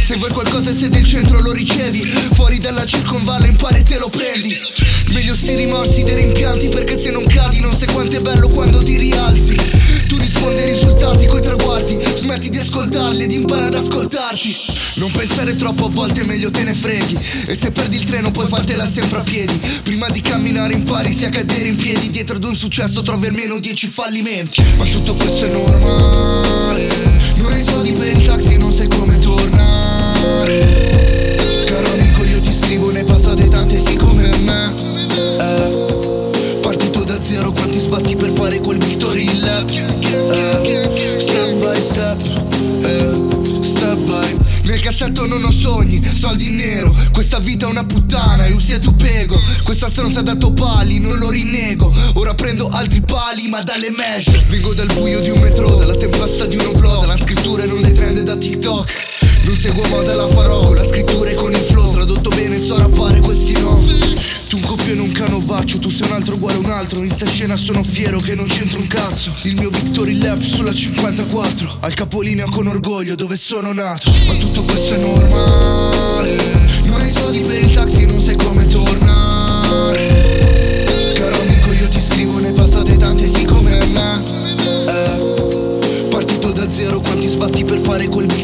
Se vuoi qualcosa e sei del centro lo ricevi, fuori dalla circonvalle impari e te lo prendi. Meglio sti rimorsi dei rimpianti, perché se non cadi non sai quanto è bello quando ti rialzi. Tu rispondi ai risultati coi traguardi, smetti di ascoltarli ed impara ad ascoltarti. Non pensare troppo, a volte è meglio te ne freghi. E se perdi il treno puoi fartela sempre a piedi. Prima di camminare impari sia a cadere in piedi. Dietro ad un successo trovi almeno 10 fallimenti. Ma tutto questo è normale. Non hai soldi per il taxi, non sai come tornare. Caro amico, io ti scrivo, ne passate tante sì come me. Partito da zero, quanti sbatti per fare quel victory lap. Step by step, step by. Nel cassetto non ho sogni, soldi in nero. Questa vita è una puttana e un tu pego. Questa stronza ha dato pali, non lo rinnego. Ora prendo altri pali ma dalle mesh. Vengo dal buio di un metro, dalla tempesta di uno blog, dalla scrittura e non dai trend da TikTok. Non seguo moda, la farò con la scrittura e con il flow. Tradotto bene, so rappare questi no. Tu un copione, un canovaccio, tu sei un altro uguale a un altro. In sta scena sono fiero che non c'entro un cazzo. Il mio victory lap sulla 54, al capolinea con orgoglio dove sono nato. Ma tutto questo è normale. Non hai soldi per il taxi, non sai come tornare. Caro amico, io ti scrivo, ne passate tante sì come me. Partito da zero, quanti sbatti per fare quel